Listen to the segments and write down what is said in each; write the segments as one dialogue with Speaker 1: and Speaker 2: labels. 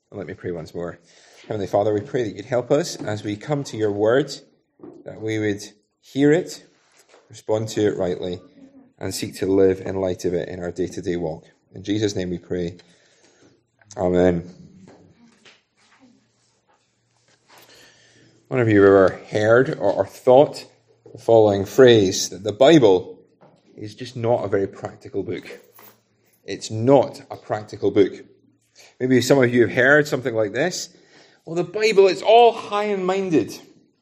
Speaker 1: Let me pray once more. Heavenly Father, we pray that you'd help us as we come to your word, that we would hear it, respond to it rightly, and seek to live in light of it in our day-to-day walk. In Jesus' name we pray. Amen. One of you ever heard or thought the following phrase, that the Bible is just not a very practical book. It's not a practical book. Maybe some of you have heard something like this. Well, the Bible, it's all high and minded.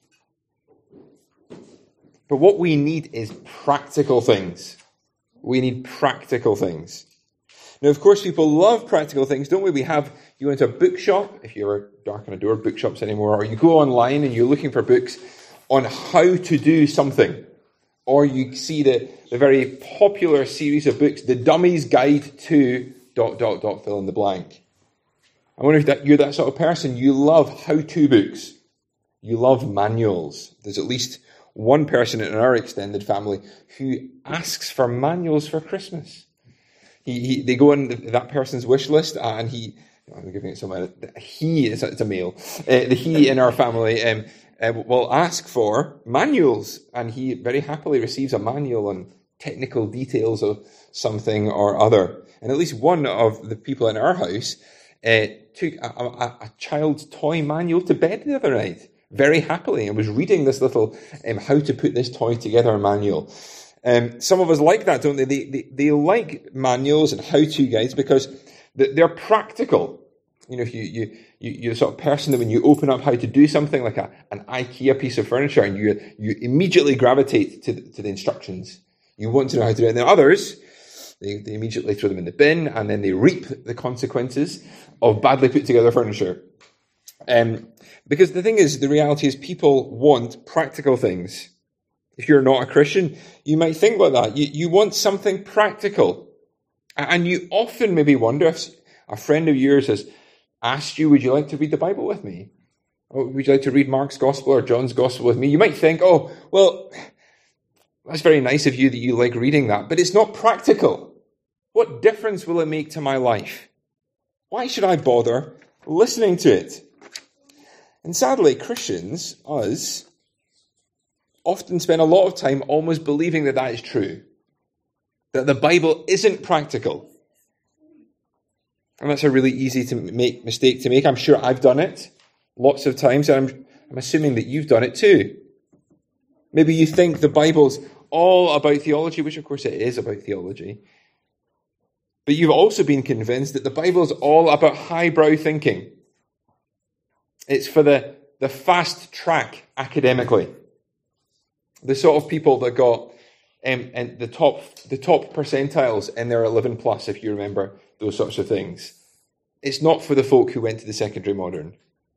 Speaker 1: But what we need is practical things. We need practical things. Now, of course, people love practical things, don't we? You go into a bookshop, if you ever darken a door, bookshops anymore, or you go online and you're looking for books on how to do something. Or you see the very popular series of books, The Dummy's Guide to ... fill in the blank. I wonder if you're that sort of person. You love how-to books. You love manuals. There's at least one person in our extended family who asks for manuals for Christmas. They go on that person's wish list, and I'm giving it someone. It's a male. The he in our family will ask for manuals, and he very happily receives a manual on technical details of something or other. And at least one of the people in our house took a child's toy manual to bed the other night, very happily, and was reading this little how to put this toy together manual. Some of us like that, don't they? They like manuals and how-to guides because they're practical. You know, if you're the sort of person that when you open up how to do something like an IKEA piece of furniture, and you immediately gravitate to the instructions. You want to know how to do it. And then others, they immediately throw them in the bin, and then they reap the consequences of badly put together furniture. Because the thing is, the reality is people want practical things. If you're not a Christian, you might think about that. You want something practical. And you often maybe wonder if a friend of yours has asked you, would you like to read the Bible with me? Or would you like to read Mark's Gospel or John's Gospel with me? You might think, oh, well, that's very nice of you that you like reading that, but it's not practical. What difference will it make to my life? Why should I bother listening to it? And sadly, Christians, us, often spend a lot of time almost believing that is true. That the Bible isn't practical. And that's a really easy mistake to make. I'm sure I've done it lots of times, and I'm assuming that you've done it too. Maybe you think the Bible's all about theology, which of course it is about theology. But you've also been convinced that the Bible's all about highbrow thinking. It's for the fast track academically. The sort of people that got and the top percentiles in their 11 plus, if you remember those sorts of things. It's not for the folk who went to the secondary modern.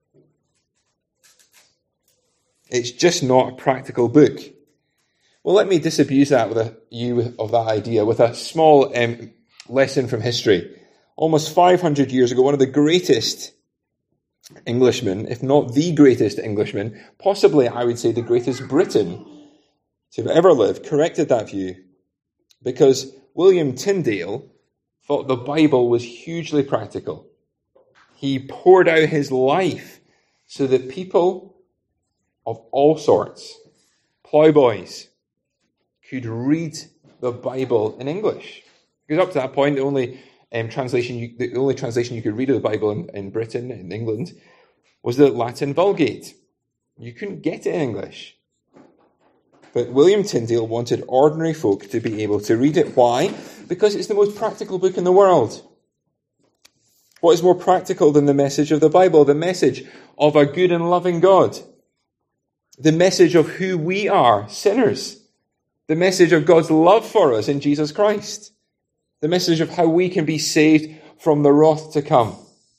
Speaker 1: It's just not a practical book. Well, let me disabuse that of that idea with a small lesson from history. Almost 500 years ago, one of the greatest Englishmen, if not the greatest Englishman, possibly I would say the greatest Briton to have ever lived, corrected that view because William Tyndale thought the Bible was hugely practical. He poured out his life so that people of all sorts, ploughboys, could read the Bible in English. Because up to that point, the only translation you could read of the Bible in Britain, in England, was the Latin Vulgate. You couldn't get it in English. But William Tyndale wanted ordinary folk to be able to read it. Why? Because it's the most practical book in the world. What is more practical than the message of the Bible? The message of a good and loving God. The message of who we are, sinners. The message of God's love for us in Jesus Christ. The message of how we can be saved from the wrath to come.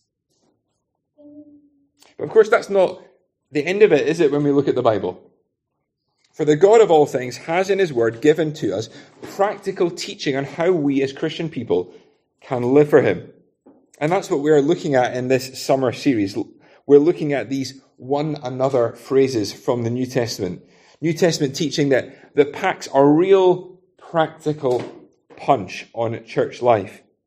Speaker 1: But of course, that's not the end of it, is it, when we look at the Bible? For the God of all things has in his word given to us practical teaching on how we as Christian people can live for him. And that's what we're looking at in this summer series. We're looking at these one another phrases from the New Testament. New Testament teaching that packs a real practical punch on church life.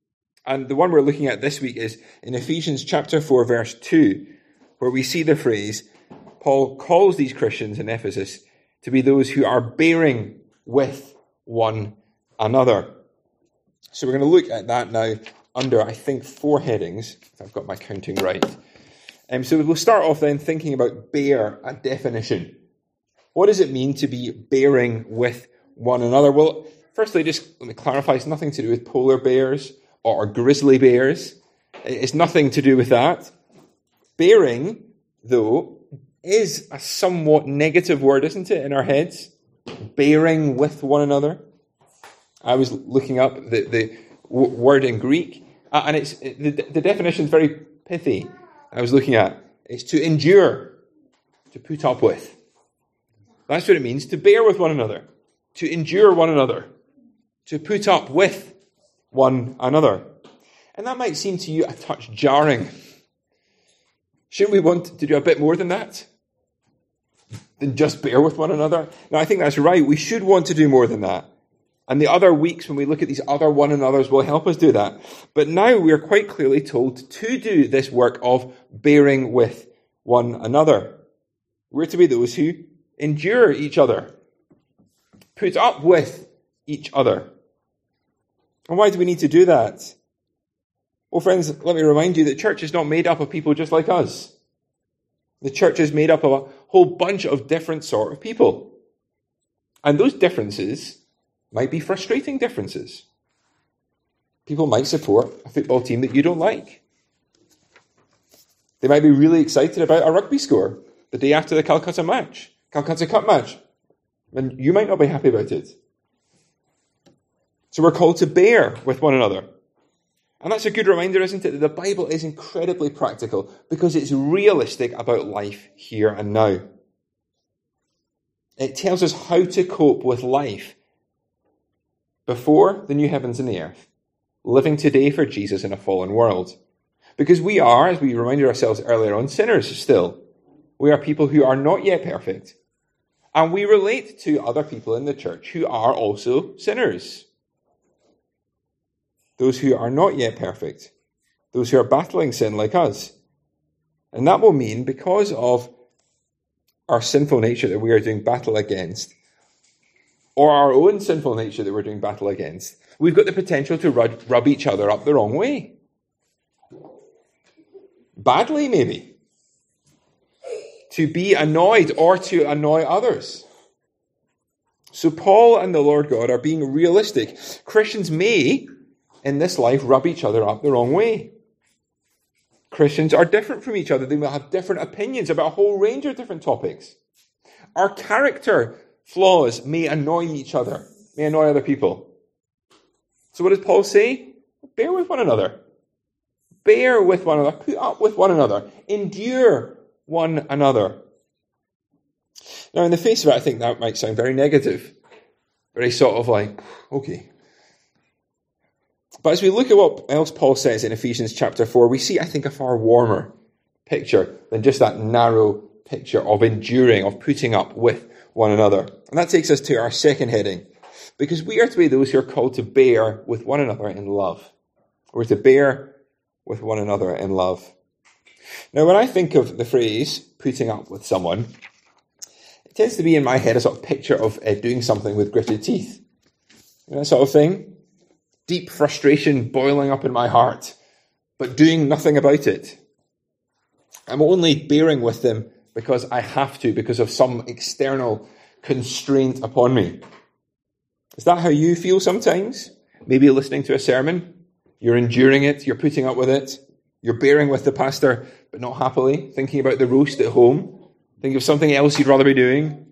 Speaker 1: And the one we're looking at this week is in Ephesians chapter 4, verse 2, where we see the phrase, Paul calls these Christians in Ephesus to be those who are bearing with one another. So we're going to look at that now under, I think, 4 headings, if I've got my counting right. So we'll start off then thinking about bear, a definition. What does it mean to be bearing with one another? Well, firstly, just let me clarify, it's nothing to do with polar bears or grizzly bears. It's nothing to do with that. Bearing, though, is a somewhat negative word, isn't it, in our heads? Bearing with one another. I was looking up the word in Greek, and it's the definition is very pithy. I was looking at it's to endure, to put up with. That's what it means to bear with one another, to endure one another, to put up with one another. And that might seem to you a touch jarring. Shouldn't we want to do a bit more than that? Than just bear with one another? Now, I think that's right. We should want to do more than that. And the other weeks when we look at these other one another's will help us do that. But now we are quite clearly told to do this work of bearing with one another. We're to be those who endure each other, put up with each other. And why do we need to do that? Well, friends, let me remind you that church is not made up of people just like us. The church is made up of a whole bunch of different sort of people. And those differences might be frustrating differences. People might support a football team that you don't like. They might be really excited about a rugby score the day after the Calcutta Cup match. And you might not be happy about it. So we're called to bear with one another. And that's a good reminder, isn't it, that the Bible is incredibly practical because it's realistic about life here and now. It tells us how to cope with life before the new heavens and the earth, living today for Jesus in a fallen world. Because we are, as we reminded ourselves earlier on, sinners still. We are people who are not yet perfect. And we relate to other people in the church who are also sinners. Those who are not yet perfect. Those who are battling sin like us. And that will mean, because of our sinful nature that we are doing battle against, or our own sinful nature that we're doing battle against, we've got the potential to rub each other up the wrong way. Badly, maybe. To be annoyed or to annoy others. So Paul and the Lord God are being realistic. Christians may, in this life, rub each other up the wrong way. Christians are different from each other. They will have different opinions about a whole range of different topics. Our character flaws may annoy each other, may annoy other people. So what does Paul say? Bear with one another. Bear with one another. Put up with one another. Endure one another. Now, in the face of it, I think that might sound very negative. Very sort of like, okay. But as we look at what else Paul says in Ephesians chapter 4, we see, I think, a far warmer picture than just that narrow picture of enduring, of putting up with one another. And that takes us to our second heading. Because we are to be those who are called to bear with one another in love. We're to bear with one another in love. Now, when I think of the phrase, putting up with someone, it tends to be in my head a sort of picture of doing something with gritted teeth. You know, that sort of thing. Deep frustration boiling up in my heart, but doing nothing about it. I'm only bearing with them because I have to, because of some external constraint upon me. Is that how you feel sometimes? Maybe listening to a sermon, you're enduring it, you're putting up with it, you're bearing with the pastor, but not happily, thinking about the roast at home, thinking of something else you'd rather be doing.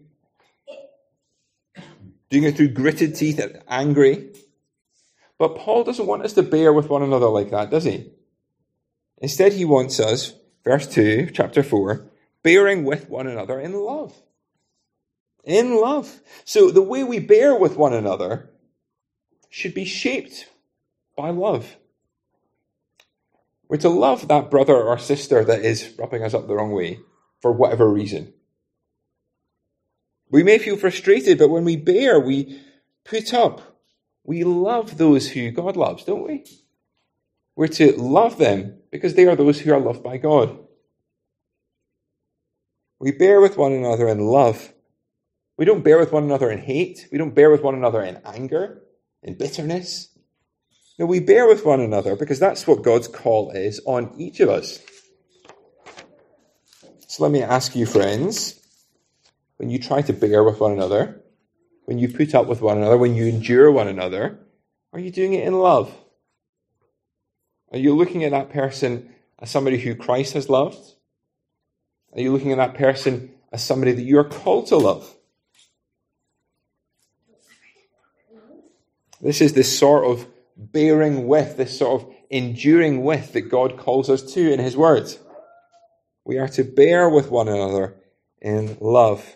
Speaker 1: Doing it through gritted teeth, angry. But Paul doesn't want us to bear with one another like that, does he? Instead, he wants us, verse 2, chapter 4, bearing with one another in love. In love. So the way we bear with one another should be shaped by love. We're to love that brother or sister that is rubbing us up the wrong way for whatever reason. We may feel frustrated, but when we bear, we put up. We love those who God loves, don't we? We're to love them because they are those who are loved by God. We bear with one another in love. We don't bear with one another in hate. We don't bear with one another in anger, in bitterness. No, we bear with one another because that's what God's call is on each of us. So let me ask you, friends, when you try to bear with one another, when you put up with one another, when you endure one another, are you doing it in love? Are you looking at that person as somebody who Christ has loved? Are you looking at that person as somebody that you are called to love? This is this sort of bearing with, this sort of enduring with that God calls us to in his word. We are to bear with one another in love.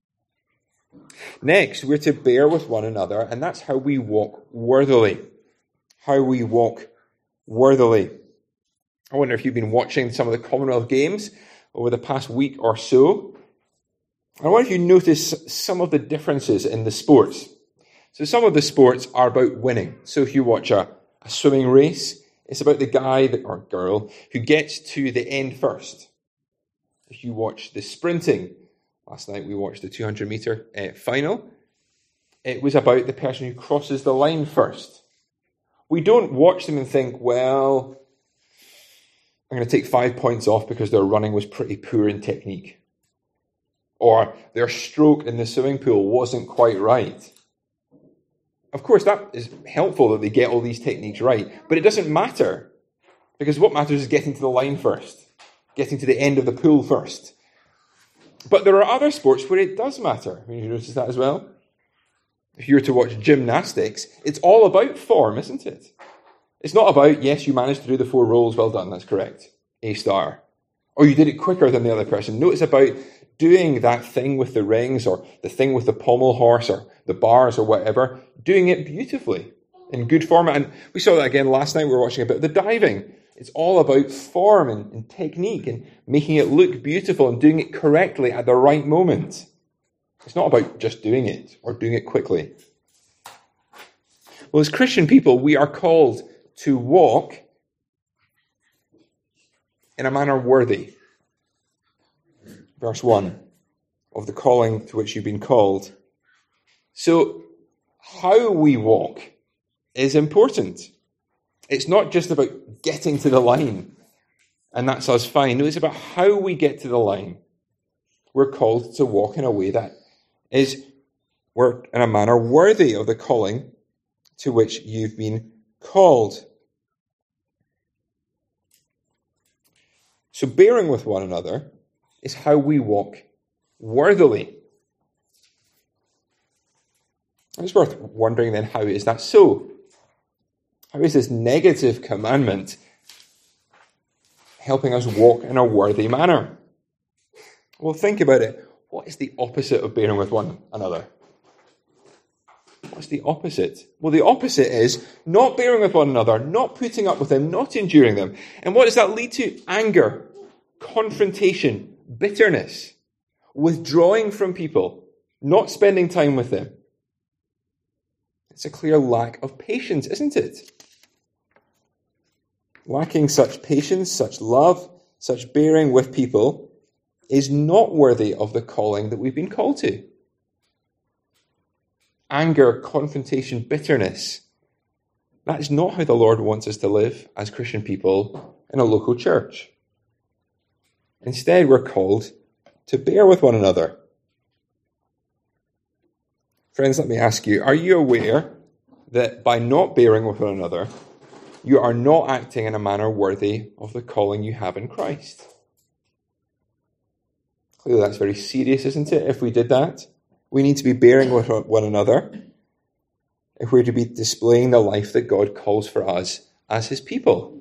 Speaker 1: Next, we're to bear with one another, and that's how we walk worthily. How we walk worthily. I wonder if you've been watching some of the Commonwealth Games over the past week or so. I wonder if you notice some of the differences in the sports. So some of the sports are about winning. So if you watch a swimming race, it's about the guy or girl who gets to the end first. If you watch the sprinting, last night we watched the 200-meter final, it was about the person who crosses the line first. We don't watch them and think, well, I'm going to take 5 points off because their running was pretty poor in technique. Or their stroke in the swimming pool wasn't quite right. Of course, that is helpful that they get all these techniques right, but it doesn't matter, because what matters is getting to the line first, getting to the end of the pool first. But there are other sports where it does matter. I mean, you notice that as well? If you were to watch gymnastics, it's all about form, isn't it? It's not about, yes, you managed to do the 4 rolls, well done, that's correct, A star. Or you did it quicker than the other person. No, it's about doing that thing with the rings, or the thing with the pommel horse, or the bars, or whatever, doing it beautifully, in good form. And we saw that again last night. We were watching a bit of the diving. It's all about form and technique, and making it look beautiful, and doing it correctly at the right moment. It's not about just doing it, or doing it quickly. Well, as Christian people, we are called to walk in a manner worthy. Verse 1 of the calling to which you've been called. So, how we walk is important. It's not just about getting to the line, and that's us fine. No, it's about how we get to the line. We're called to walk in a way that is in a manner worthy of the calling to which you've been called. So, bearing with one another is how we walk worthily. It's worth wondering then, how is that so? How is this negative commandment helping us walk in a worthy manner? Well, think about it. What is the opposite of bearing with one another? What's the opposite? Well, the opposite is not bearing with one another, not putting up with them, not enduring them. And what does that lead to? Anger, confrontation, bitterness, withdrawing from people, not spending time with them. It's a clear lack of patience, isn't it? Lacking such patience, such love, such bearing with people is not worthy of the calling that we've been called to. Anger, confrontation, bitterness. That is not how the Lord wants us to live as Christian people in a local church. Instead, we're called to bear with one another. Friends, let me ask you, are you aware that by not bearing with one another, you are not acting in a manner worthy of the calling you have in Christ? Clearly, that's very serious, isn't it, if we did that? We need to be bearing with one another if we're to be displaying the life that God calls for us as his people.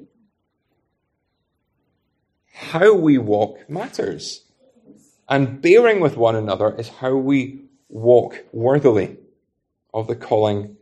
Speaker 1: How we walk matters. And bearing with one another is how we walk worthily of the calling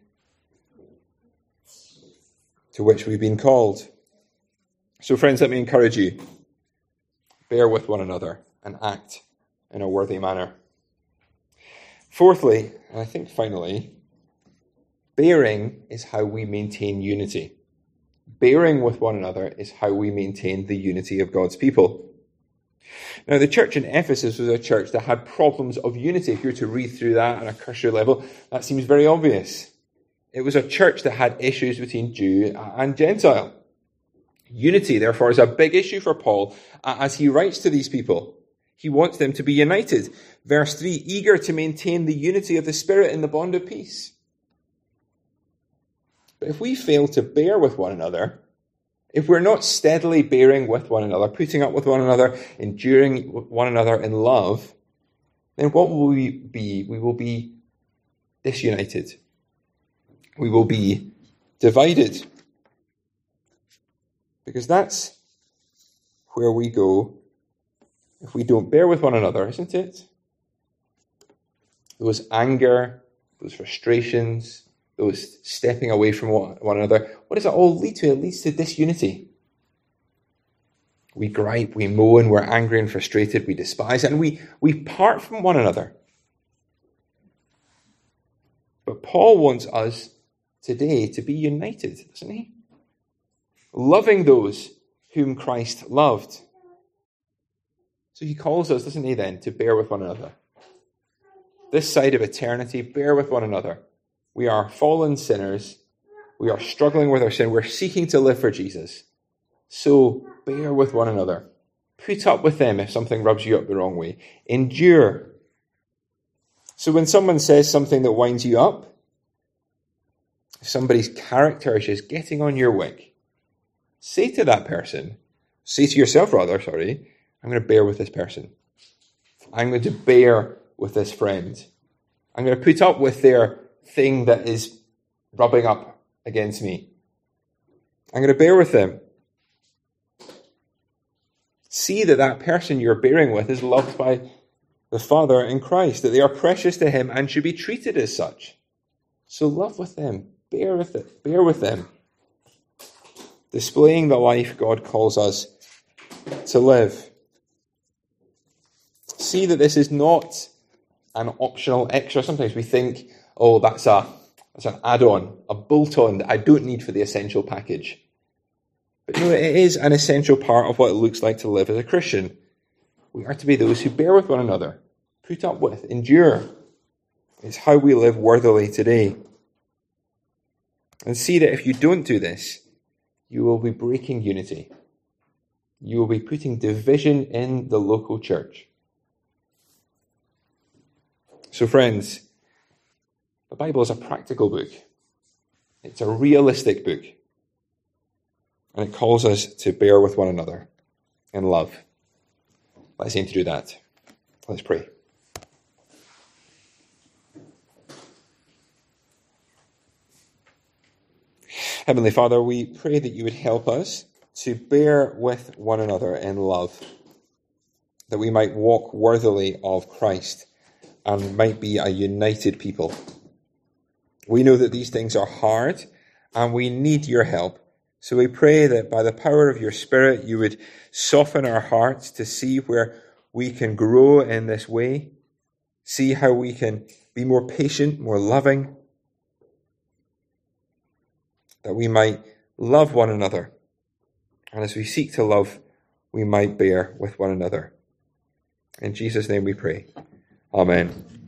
Speaker 1: to which we've been called. So friends, let me encourage you. Bear with one another and act in a worthy manner. Fourthly, and I think finally, bearing is how we maintain unity. bearing with one another is how we maintain the unity of God's people. Now, the church in Ephesus was a church that had problems of unity. If you were to read through that on a cursory level, that seems very obvious. It was a church that had issues between Jew and Gentile. Unity, therefore, is a big issue for Paul as he writes to these people. He wants them to be united. Verse 3, eager to maintain the unity of the Spirit in the bond of peace. But if we fail to bear with one another, if we're not steadily bearing with one another, putting up with one another, enduring one another in love, then what will we be? We will be disunited. We will be divided. Because that's where we go if we don't bear with one another, isn't it? Those anger, those frustrations, those stepping away from one another, what does it all lead to? It leads to disunity. We gripe, we moan, we're angry and frustrated, we despise, and we part from one another. But Paul wants us today to be united, doesn't he? Loving those whom Christ loved. So he calls us, doesn't he then, to bear with one another. This side of eternity, bear with one another. We are fallen sinners. We are struggling with our sin. We're seeking to live for Jesus. So bear with one another. Put up with them if something rubs you up the wrong way. Endure. So when someone says something that winds you up, if somebody's character is just getting on your wick, say to that person, say to yourself rather, I'm going to bear with this person. I'm going to bear with this friend. I'm going to put up with their thing that is rubbing up against me. I'm going to bear with them. See that that person you're bearing with is loved by the Father in Christ, that they are precious to him and should be treated as such. So love with them. Bear with them. Displaying the life God calls us to live. See that this is not an optional extra. Sometimes we think, oh, that's an add-on, a bolt-on that I don't need for the essential package. But no, it is an essential part of what it looks like to live as a Christian. We are to be those who bear with one another, put up with, endure. It's how we live worthily today. And see that if you don't do this, you will be breaking unity. You will be putting division in the local church. So friends, the Bible is a practical book. It's a realistic book. And it calls us to bear with one another in love. Let's aim to do that. Let's pray. Heavenly Father, we pray that you would help us to bear with one another in love, that we might walk worthily of Christ and might be a united people. We know that these things are hard and we need your help. So we pray that by the power of your Spirit, you would soften our hearts to see where we can grow in this way, see how we can be more patient, more loving, that we might love one another. And as we seek to love, we might bear with one another. In Jesus' name we pray. Amen.